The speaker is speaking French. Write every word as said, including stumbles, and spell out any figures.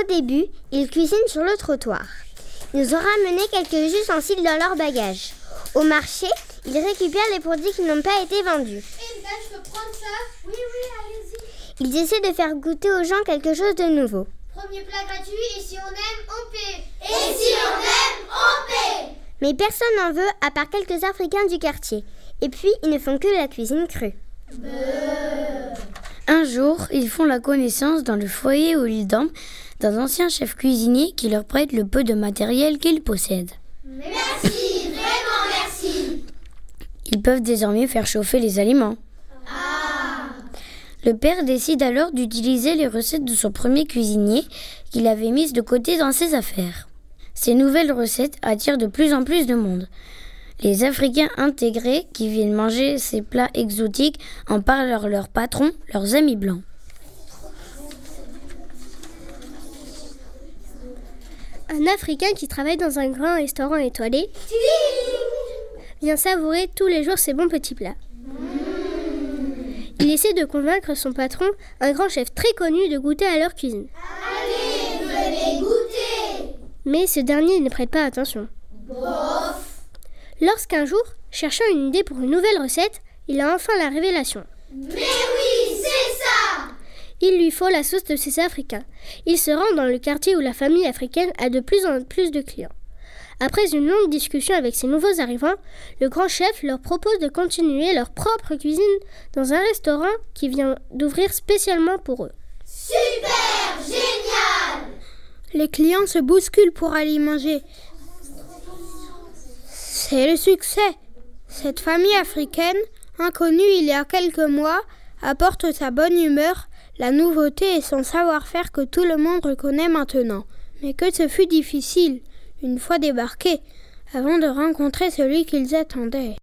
Au début, ils cuisinent sur le trottoir. Ils ont ramené quelques ustensiles dans leur bagage. Au marché, ils récupèrent les produits qui n'ont pas été vendus. Eh ben, je peux prendre ça? Oui, oui, allez-y. Ils essaient de faire goûter aux gens quelque chose de nouveau. Premier plat gratuit, et si on aime, on paie. Et si on aime, on paie. Mais personne n'en veut à part quelques Africains du quartier. Et puis, ils ne font que la cuisine crue. Beuh. Un jour, ils font la connaissance dans le foyer où ils dorment d'un ancien chef cuisinier qui leur prête le peu de matériel qu'ils possèdent. Merci, vraiment merci. Ils peuvent désormais faire chauffer les aliments. Ah. Le père décide alors d'utiliser les recettes de son premier cuisinier qu'il avait mises de côté dans ses affaires. Ces nouvelles recettes attirent de plus en plus de monde. Les Africains intégrés qui viennent manger ces plats exotiques en parlent à leurs patrons, leurs amis blancs. Un Africain qui travaille dans un grand restaurant étoilé vient savourer tous les jours ses bons petits plats. Il essaie de convaincre son patron, un grand chef très connu, de goûter à leur cuisine. Allez, venez goûter. Mais ce dernier ne prête pas attention. Bof. Lorsqu'un jour, cherchant une idée pour une nouvelle recette, il a enfin la révélation. Mais oui, c'est ça. Il lui faut la sauce de ces Africains. Il se rend dans le quartier où la famille africaine a de plus en plus de clients. Après une longue discussion avec ces nouveaux arrivants, le grand chef leur propose de continuer leur propre cuisine dans un restaurant qui vient d'ouvrir spécialement pour eux. Super, génial. Les clients se bousculent pour aller manger. C'est le succès. Cette famille africaine, inconnue il y a quelques mois, apporte sa bonne humeur, la nouveauté et son savoir-faire que tout le monde reconnaît maintenant. Mais que ce fut difficile, une fois débarqués, avant de rencontrer celui qu'ils attendaient.